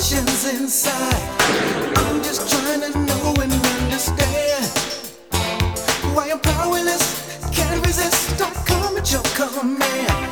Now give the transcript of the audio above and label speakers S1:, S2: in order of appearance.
S1: emotions inside. I'm just trying to know and understand why I'm powerless, can't resist. I come at your command.